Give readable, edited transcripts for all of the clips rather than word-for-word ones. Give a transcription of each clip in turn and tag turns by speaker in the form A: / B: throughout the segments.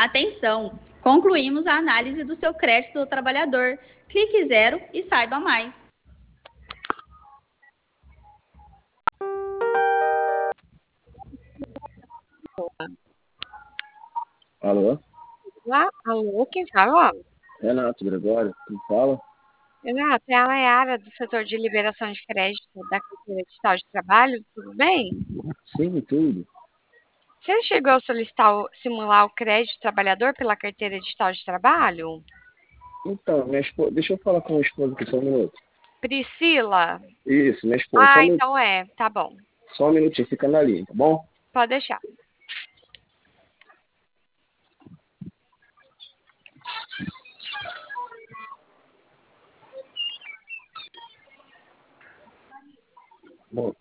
A: Atenção! Concluímos a análise do seu crédito do trabalhador. Clique zero e saiba mais.
B: Alô?
C: Olá, alô, quem fala?
B: Renato Gregório, quem fala?
C: Renato, é a Nayara do setor de liberação de crédito da carteira digital de trabalho, tudo bem?
B: Sim, tudo.
C: Você chegou a solicitar simular o crédito trabalhador pela carteira digital de trabalho?
B: Então, minha esposa, deixa eu falar com a minha esposa aqui só um minuto.
C: Priscila?
B: Isso, minha esposa,
C: Ah, então tá bom.
B: só um minutinho, fica na linha, tá bom?
C: Pode deixar.
B: Bom,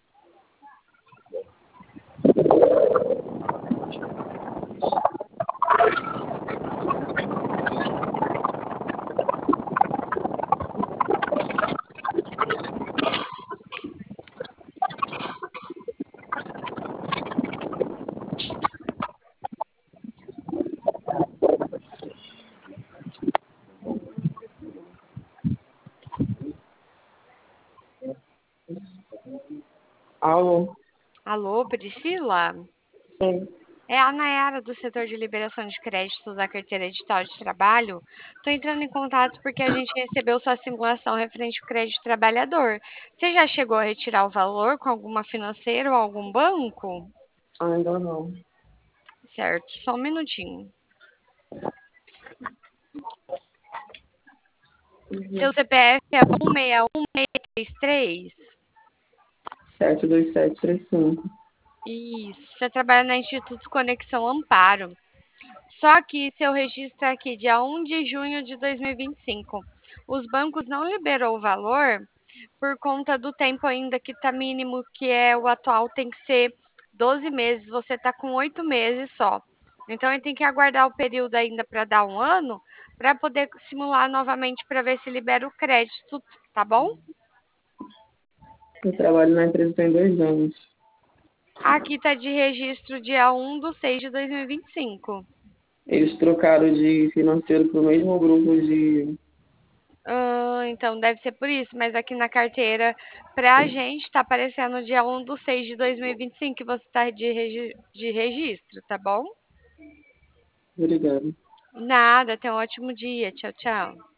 D: Alô?
C: Alô, Priscila?
D: Sim.
C: É a Nayara do setor de liberação de crédito da carteira digital de trabalho. Estou entrando em contato porque a gente recebeu sua simulação referente ao crédito trabalhador. Você já chegou a retirar o valor com alguma financeira ou algum banco?
D: Ainda não.
C: Certo, só um minutinho.
D: Uhum.
C: Seu CPF é 161633?
D: 72735.
C: Isso, você trabalha na Instituto Conexão Amparo. Só que seu registro é aqui, dia 1 de junho de 2025. Os bancos não liberou o valor por conta do tempo ainda que está mínimo, que é o atual, tem que ser 12 meses. Você está com 8 meses só. Então, ele tem que aguardar o período ainda para dar um ano, para poder simular novamente para ver se libera o crédito, tá bom?
D: Eu trabalho na empresa tem 2 anos.
C: Aqui está de registro dia 1 de 6 de 2025.
D: Eles trocaram de financeiro para o mesmo grupo de.
C: Então deve ser por isso, mas aqui na carteira, pra gente, tá aparecendo dia 1 de 6 de 2025 que você tá de registro, tá bom?
D: Obrigado.
C: Nada, tenha um ótimo dia. Tchau, tchau.